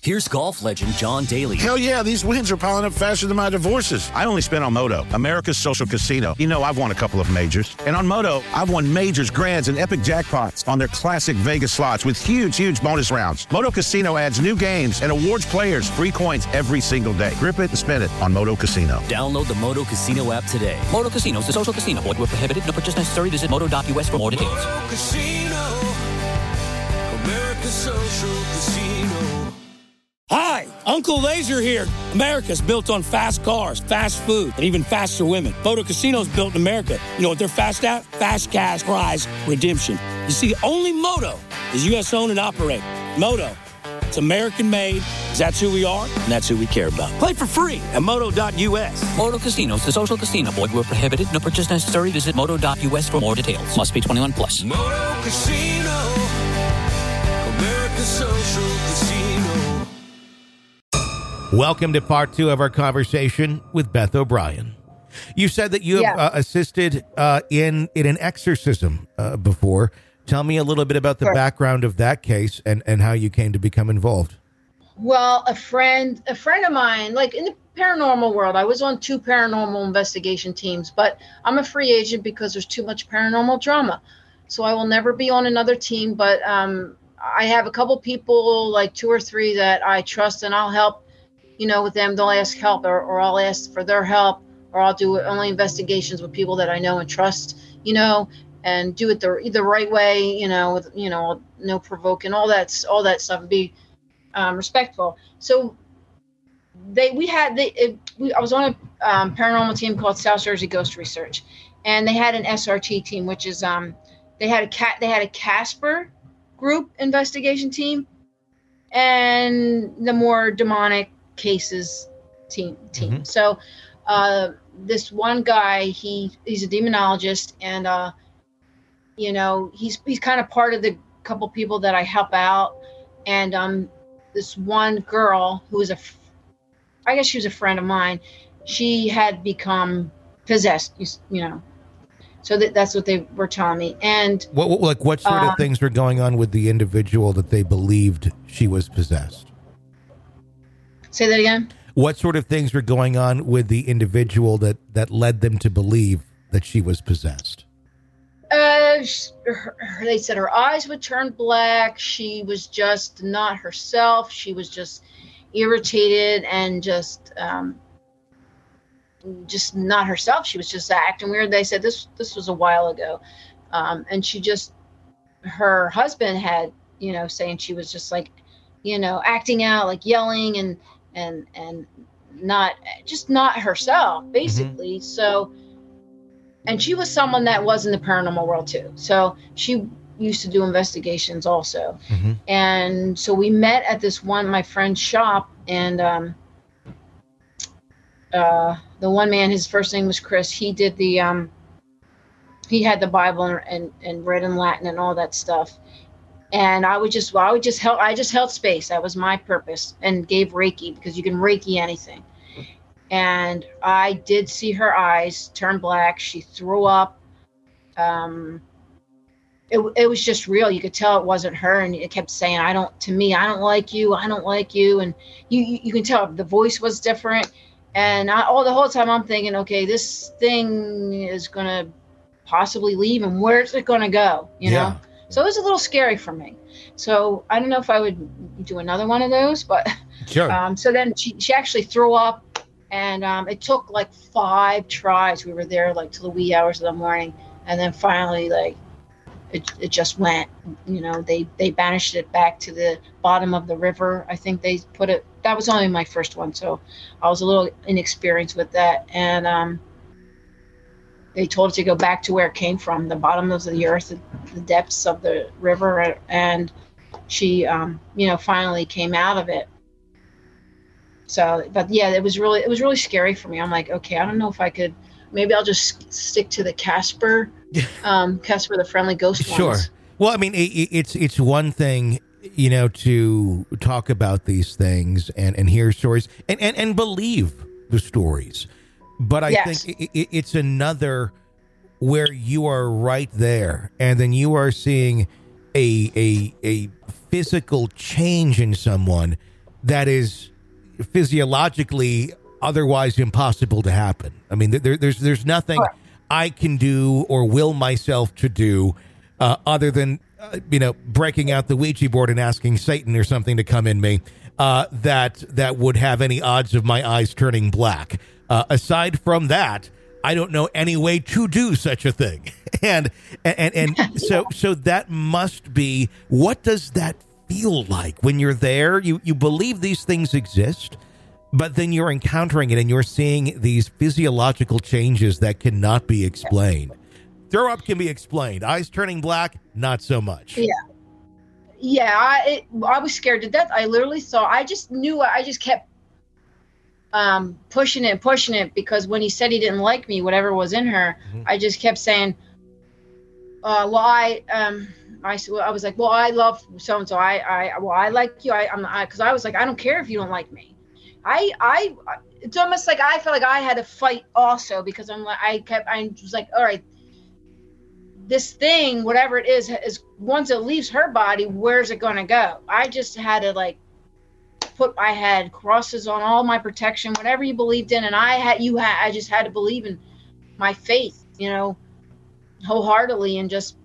Here's golf legend John Daly. Hell yeah, these wins are piling up faster than my divorces. I only spent on Moto, America's social casino. You know, I've won a couple of majors. And on Moto, I've won majors, grands, and epic jackpots on their classic Vegas slots with huge bonus rounds. Moto Casino adds new games and awards players free coins every single day. Grip it and spin it on Moto Casino. Download the Moto Casino app today. Moto Casino is a social casino. Void where prohibited. No purchase necessary. Visit moto.us for more details. Moto Casino, America's social casino. Hi, Uncle Laser here. America's built on fast cars, fast food, and even faster women. Moto Casino's built in America. You know what they're fast at? Fast cash prize redemption. You see, only Moto is U.S. owned and operated. Moto, it's American made, 'cause that's who we are, and that's who we care about. Play for free at moto.us. Moto Casino is a social casino. Void where prohibited. No purchase necessary. Visit moto.us for more details. Must be 21 plus. Moto Casino, America's social casino. Welcome to part 2 of our conversation with Beth O'Brien. You said that you have assisted in an exorcism before. Tell me a little bit about the background of that case and how you came to become involved. Well, a friend of mine, like in the paranormal world, I was on 2 paranormal investigation teams, but I'm a free agent because there's too much paranormal drama. So I will never be on another team, but I have a couple people, like 2 or 3 that I trust, and I'll help, with them. They'll ask help or I'll ask for their help, or I'll do only investigations with people that I know and trust, and do it the right way, with, no provoking, all that stuff, and be respectful. So I was on a paranormal team called South Jersey Ghost Research, and they had an SRT team, which is they had a Casper group investigation team, and the more demonic cases team. Mm-hmm. So this one guy, he's a demonologist, and he's kind of part of the couple people that I help out. And this one girl who was I guess she was a friend of mine, she had become possessed, so that's what they were telling me. And what sort of things were going on with the individual that they believed she was possessed? Say that again? What sort of things were going on with the individual that led them to believe that she was possessed? They said her eyes would turn black. She was just not herself. She was just irritated and just not herself. She was just acting weird. They said this was a while ago. And her husband had, saying she was just like, acting out, like yelling and not herself, basically. Mm-hmm. So, and she was someone that was in the paranormal world too. So she used to do investigations also. Mm-hmm. And so we met at my friend's shop, and the one man, his first name was Chris. He did he had the Bible and read in Latin and all that stuff. And I just held space. That was my purpose, and gave Reiki, because you can Reiki anything. And I did see her eyes turn black. She threw up. It was just real. You could tell it wasn't her, and it kept saying, I don't like you. I don't like you. And you can tell the voice was different. And the whole time I'm thinking, okay, this thing is going to possibly leave, and where's it going to go? You know? So it was a little scary for me. So I don't know if I would do another one of those, but sure. So then she actually threw up, and it took like 5 tries. We were there like till the wee hours of the morning, and then finally it just went. They banished it back to the bottom of the river. I think they put it. That was only my first one, so I was a little inexperienced with that, and they told it to go back to where it came from, the bottom of the earth, the depths of the river, and she, finally came out of it. So, but yeah, it was really scary for me. I'm like, okay, I don't know if I could. Maybe I'll just stick to the Casper, Casper the Friendly Ghost Sure. ones. Well, I mean, it's one thing, to talk about these things and hear stories and believe the stories. But I think it's another where you are right there, and then you are seeing a physical change in someone that is physiologically otherwise impossible to happen. I mean, there's nothing I can do or will myself to do other than, breaking out the Ouija board and asking Satan or something to come in me that would have any odds of my eyes turning black. Aside from that, I don't know any way to do such a thing. And so that must be, what does that feel like when you're there? You believe these things exist, but then you're encountering it and you're seeing these physiological changes that cannot be explained. Throw up can be explained. Eyes turning black, not so much. Yeah. I was scared to death. I literally thought, I just kept pushing it because when he said he didn't like me, whatever was in her, I just kept saying, I was like, well, I love so and so. I like you. Because I was like, I don't care if you don't like me. It's almost like I felt like I had to fight also because I was like, all right, this thing, whatever it is once it leaves her body, where's it going to go? I just had to I had crosses on all my protection, whatever you believed in. And I just had to believe in my faith, wholeheartedly and just,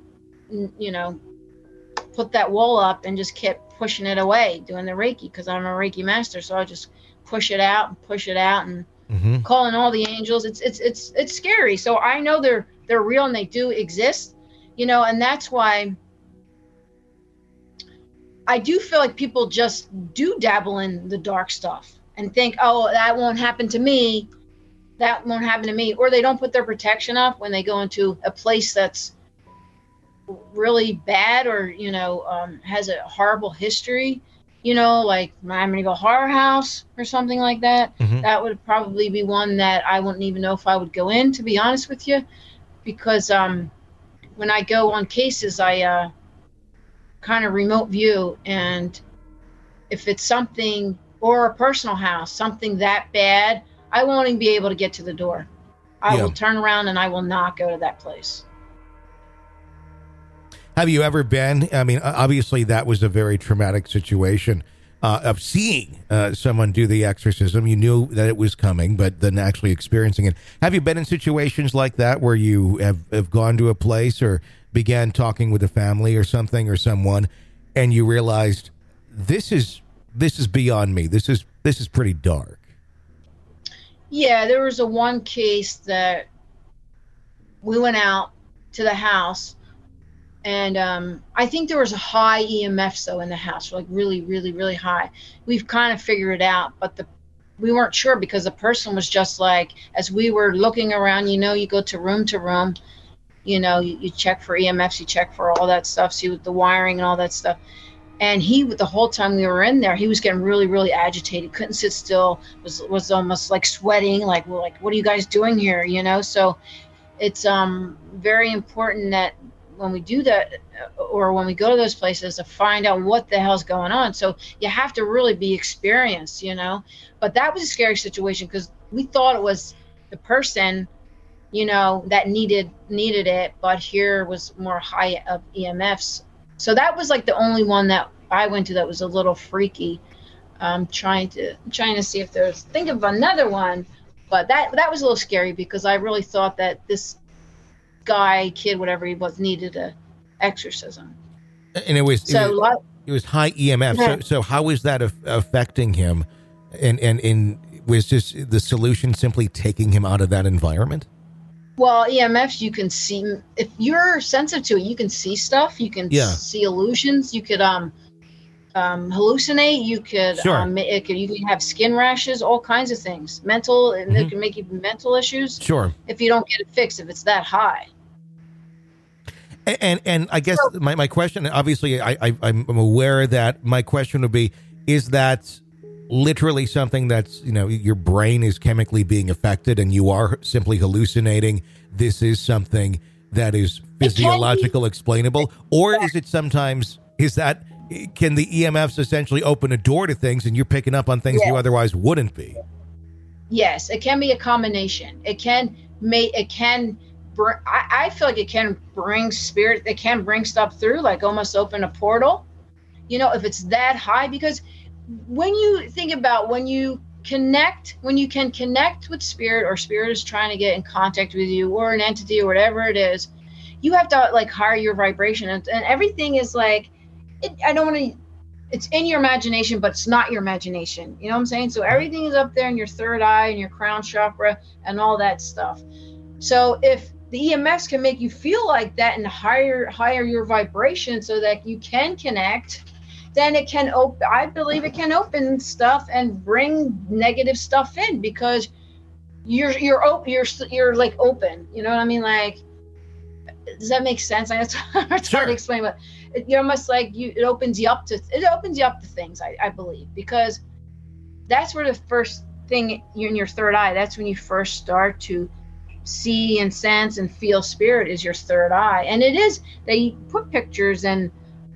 put that wall up and just kept pushing it away, doing the Reiki because I'm a Reiki master. So I just push it out and calling all the angels. It's scary. So I know they're real and they do exist, and that's why I do feel like people just do dabble in the dark stuff and think, oh, that won't happen to me. Or they don't put their protection up when they go into a place that's really bad or, has a horrible history, like Amityville Horror House or something like that. That would probably be one that I wouldn't even know if I would go in, to be honest with you, because when I go on cases, I kind of remote view, and if it's something, or a personal house, something that bad, I won't even be able to get to the door. I will turn around and I will not go to that place. Have you ever been, I mean, obviously that was a very traumatic situation of seeing someone do the exorcism. You knew that it was coming, but then actually experiencing it. Have you been in situations like that where you have gone to a place or began talking with a family or something or someone, and you realized this is beyond me. This is pretty dark. Yeah, there was one case that we went out to the house, and I think there was a high EMF though in the house, like really, really, really high. We've kind of figured it out, but we weren't sure because the person was just like, as we were looking around, you go to room, you check for EMFs, you check for all that stuff, see with the wiring and all that stuff. And the whole time we were in there, he was getting really, really agitated, couldn't sit still, was almost like sweating, like, well, like, what are you guys doing here? So it's very important that when we do that or when we go to those places to find out what the hell's going on. So you have to really be experienced, But that was a scary situation because we thought it was the person, that needed it, but here was more high of EMFs. So that was like the only one that I went to that was a little freaky. Trying to see if think of another one, but that was a little scary because I really thought that this kid, whatever he was, needed a exorcism. And it was high EMF. Yeah. So how is that affecting him? And was just the solution simply taking him out of that environment? Well, EMFs, you can see, if you're sensitive to it, you can see stuff. You can see illusions. You could hallucinate. You could, you can have skin rashes, all kinds of things. Mental, and it can make you mental issues. Sure. If you don't get it fixed, if it's that high. And I guess my question, obviously, I'm aware that my question would be, is that literally something that's, your brain is chemically being affected and you are simply hallucinating? This is something that is physiological, explainable? Or is it sometimes, can the EMFs essentially open a door to things and you're picking up on things you otherwise wouldn't be? Yes, it can be a combination. I feel like it can bring spirit, it can bring stuff through, like almost open a portal, if it's that high, because when you think about when you can connect with spirit, or spirit is trying to get in contact with you, or an entity, or whatever it is, you have to like higher your vibration, and everything is like, it's in your imagination, but it's not your imagination. You know what I'm saying? So everything is up there in your third eye and your crown chakra and all that stuff. So if the EMFs can make you feel like that and higher your vibration so that you can connect, then it can open, I believe it can open stuff and bring negative stuff in, because you're open, you're like open. You know what I mean? Like, does that make sense? I know it's hard to explain, but you're almost like it opens you up to things, I believe, because that's where the first thing, you're in your third eye. That's when you first start to see and sense and feel spirit, is your third eye. And it is, they put pictures and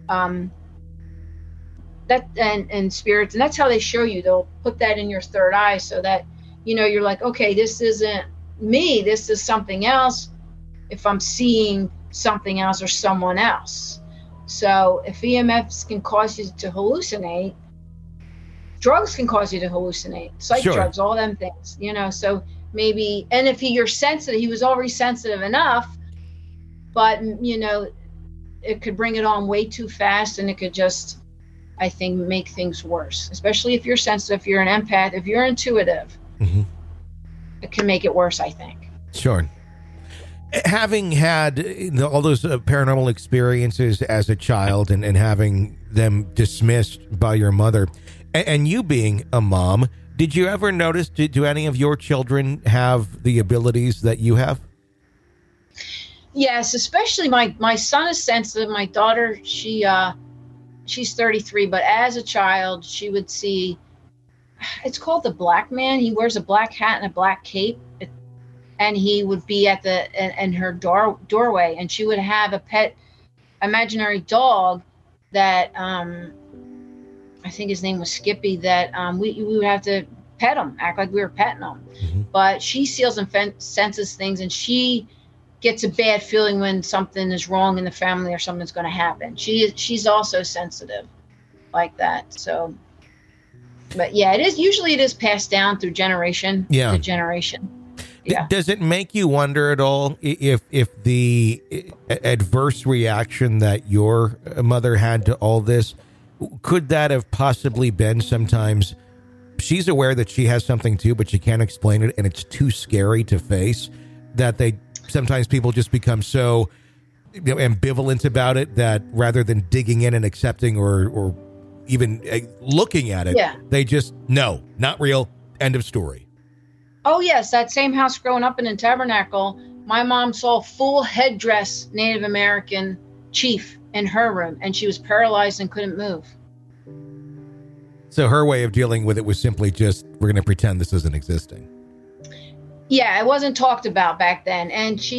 and spirits, and that's how they show you. They'll put that in your third eye so that, you know, you're like, okay, this isn't me, this is something else, if I'm seeing something else or someone else. So if EMFs can cause you to hallucinate, drugs can cause you to hallucinate, psych drugs, all them things, you know. So maybe, and if you're sensitive, he was already sensitive enough, but, you know, it could bring it on way too fast, and it could just, I think, make things worse, especially if you're sensitive, if you're an empath, if you're intuitive. Mm-hmm. It can make it worse, I think. Sure. Having had all those paranormal experiences as a child, and having them dismissed by your mother, and you being a mom, did you ever notice, do any of your children have the abilities that you have? Yes, especially my son is sensitive. My daughter, she's 33, but as a child, she would see, it's called the black man. He wears a black hat and a black cape, and he would be at in her doorway, and she would have a pet imaginary dog that I think his name was Skippy, that we would have to pet him, act like we were petting him. Mm-hmm. But she sees and senses things, and she gets a bad feeling when something is wrong in the family or something's going to happen. She's also sensitive like that. So, but yeah, it is passed down through generation to generation. Yeah. Does it make you wonder at all if the adverse reaction that your mother had to all this, could that have possibly been sometimes she's aware that she has something too, but she can't explain it, and it's too scary to face, that sometimes people just become so, you know, ambivalent about it, that rather than digging in and accepting or even looking at it, they just, no, not real, end of story. Oh, yes. That same house growing up in Tabernacle, my mom saw a full headdress Native American chief in her room, and she was paralyzed and couldn't move. So her way of dealing with it was simply just, we're going to pretend this isn't existing. Yeah, it wasn't talked about back then. And she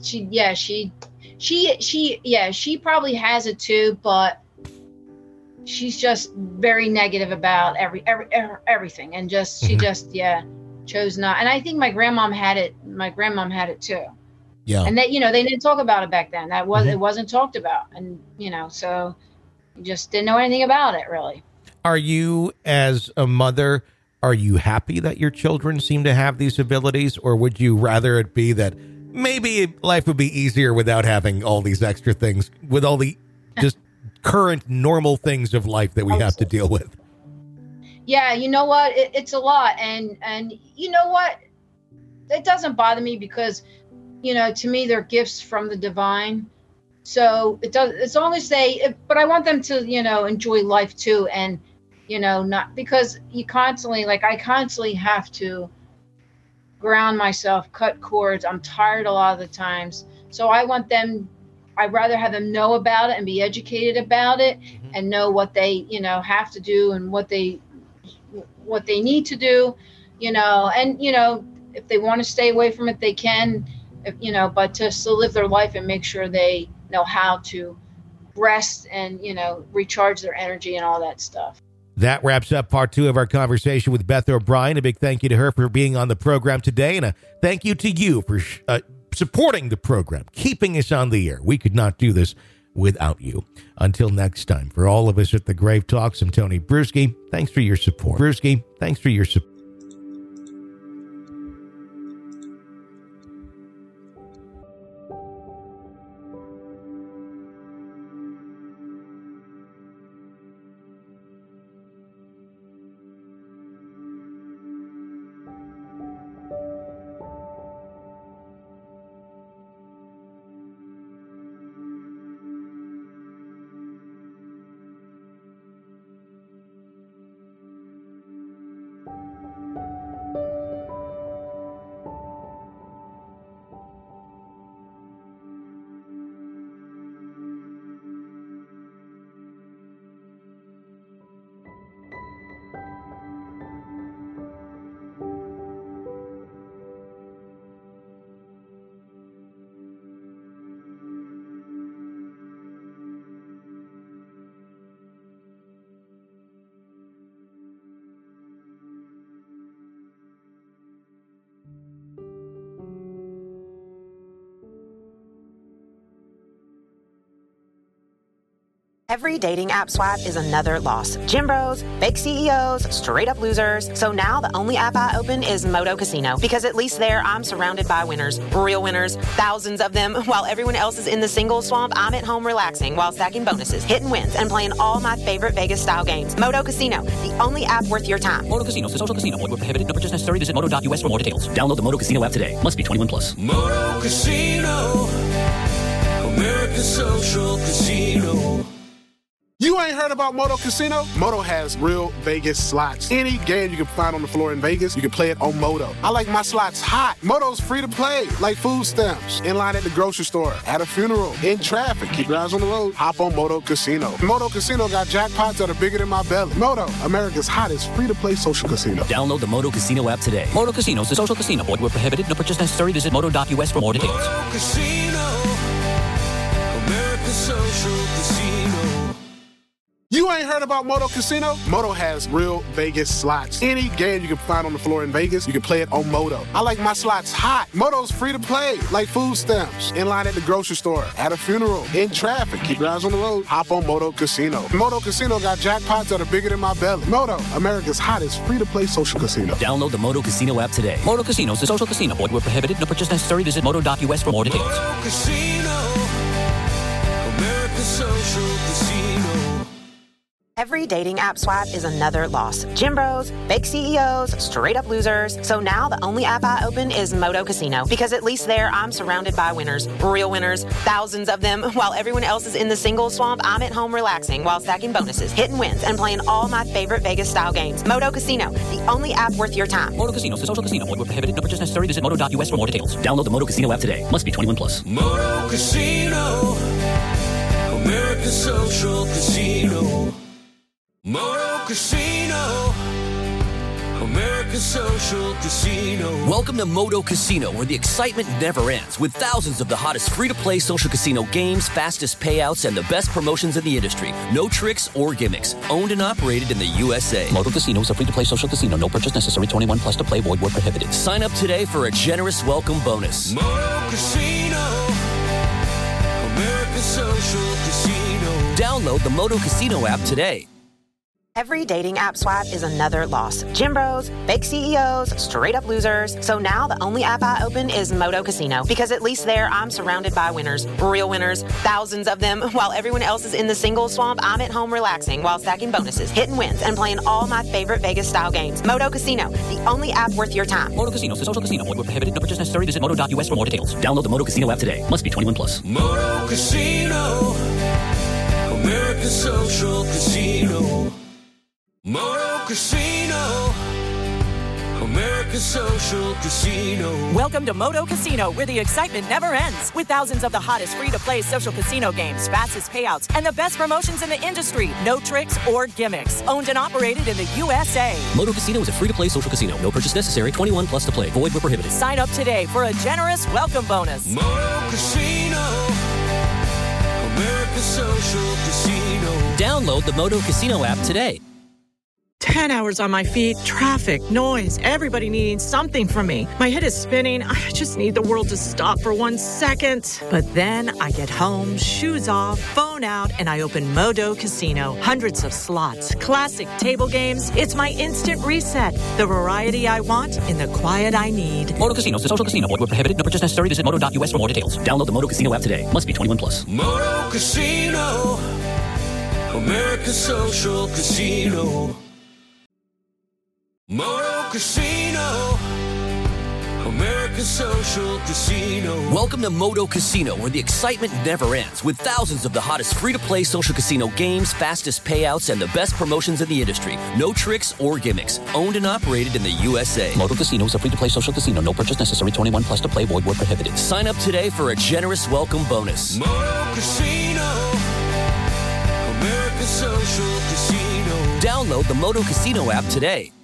probably has it too, but she's just very negative about everything. And she chose not. And I think my grandmom had it too. Yeah. And they didn't talk about it back then. It wasn't talked about. And, so you just didn't know anything about it, really. Are you, as a mother, are you happy that your children seem to have these abilities, or would you rather it be that maybe life would be easier without having all these extra things, with all the just current normal things of life that we have to deal with? Yeah, you know what? It's a lot. And you know what? It doesn't bother me because, to me, they're gifts from the divine. So it does, as long as but I want them to, enjoy life too. And, not because I constantly have to ground myself, cut cords. I'm tired a lot of the times. So I'd rather have them know about it and be educated about it, and know what they, have to do and what they need to do, and, if they want to stay away from it, they can, but to still live their life and make sure they know how to rest and, recharge their energy and all that stuff. That wraps up part 2 of our conversation with Beth O'Brien. A big thank you to her for being on the program today, and a thank you to you for supporting the program, keeping us on the air. We could not do this without you. Until next time, for all of us at the Grave Talks, I'm Tony Bruschi. Thanks for your support. Every dating app swipe is another loss. Gym bros, fake CEOs, straight up losers. So now the only app I open is Moto Casino, because at least there I'm surrounded by winners, real winners, thousands of them. While everyone else is in the single swamp, I'm at home relaxing while stacking bonuses, hitting wins, and playing all my favorite Vegas-style games. Moto Casino, the only app worth your time. Moto Casino is a social casino. Void where prohibited. No purchase necessary. Visit moto.us for more details. Download the Moto Casino app today. Must be 21 plus. Moto Casino, America's social casino. You ain't heard about Moto Casino? Moto has real Vegas slots. Any game you can find on the floor in Vegas, you can play it on Moto. I like my slots hot. Moto's free to play, like food stamps. In line at the grocery store, at a funeral, in traffic. Keep your eyes on the road. Hop on Moto Casino. Moto Casino got jackpots that are bigger than my belly. Moto, America's hottest free-to-play social casino. Download the Moto Casino app today. Moto Casino is a social casino. Void where prohibited. No purchase necessary. Visit moto.us for more details. Moto Casino, America's social casino. You ain't heard about Moto Casino? Moto has real Vegas slots. Any game you can find on the floor in Vegas, you can play it on Moto. I like my slots hot. Moto's free to play, like food stamps. In line at the grocery store, at a funeral, in traffic. Keep your eyes on the road. Hop on Moto Casino. Moto Casino got jackpots that are bigger than my belly. Moto, America's hottest free-to-play social casino. Download the Moto Casino app today. Moto Casino is a social casino. Void where prohibited. No purchase necessary. Visit moto.us for more details. Moto Casino, America's social casino. Every dating app swipe is another loss. Gym bros, fake CEOs, straight up losers. So now the only app I open is Moto Casino, because at least there I'm surrounded by winners, real winners, thousands of them. While everyone else is in the single swamp, I'm at home relaxing while stacking bonuses, hitting wins, and playing all my favorite Vegas-style games. Moto Casino, the only app worth your time. Moto Casino is a social casino. Void where prohibited. No purchase necessary. Visit moto.us for more details. Download the Moto Casino app today. Must be 21 plus. Moto Casino, America's social casino. Moto Casino, America's social casino. Welcome to Moto Casino, where the excitement never ends, with thousands of the hottest free-to-play social casino games, fastest payouts, and the best promotions in the industry. No tricks or gimmicks. Owned and operated in the USA. Moto Casino is a free-to-play social casino. No purchase necessary. 21 plus to play. Void where prohibited. Sign up today for a generous welcome bonus. Moto Casino, America's social casino. Download the Moto Casino app today. Every dating app swipe is another loss. Gym bros, fake CEOs, straight up losers. So now the only app I open is Moto Casino, because at least there I'm surrounded by winners, real winners, thousands of them. While everyone else is in the single swamp, I'm at home relaxing while stacking bonuses, hitting wins, and playing all my favorite Vegas-style games. Moto Casino, the only app worth your time. Moto Casino is a social casino. Void where prohibited. No purchase necessary. Visit moto.us for more details. Download the Moto Casino app today. Must be 21 plus. Moto Casino, America's social casino. Moto Casino, America's social casino. Welcome to Moto Casino, where the excitement never ends. With thousands of the hottest free-to-play social casino games, fastest payouts, and the best promotions in the industry. No tricks or gimmicks. Owned and operated in the USA. Moto Casino is a free-to-play social casino. No purchase necessary. 21 plus to play. Void where prohibited. Sign up today for a generous welcome bonus. Moto Casino, America's social casino. Download the Moto Casino app today. 10 hours on my feet, traffic, noise, everybody needing something from me. My head is spinning. I just need the world to stop for 1 second. But then I get home, shoes off, phone out, and I open Modo Casino. Hundreds of slots, classic table games. It's my instant reset. The variety I want in the quiet I need. Modo Casino is a social casino. Void where prohibited. No purchase necessary. Visit moto.us for more details. Download the Modo Casino app today. Must be 21 plus. Moto Casino, America's social casino. Moto Casino, America's social casino. Welcome to Modo Casino, where the excitement never ends, with thousands of the hottest free-to-play social casino games, fastest payouts, and the best promotions in the industry. No tricks or gimmicks. Owned and operated in the USA. Modo Casino is a free-to-play social casino. No purchase necessary. 21 plus to play. Void where prohibited. Sign up today for a generous welcome bonus. Moto Casino, America's social casino. Download the Modo Casino app today.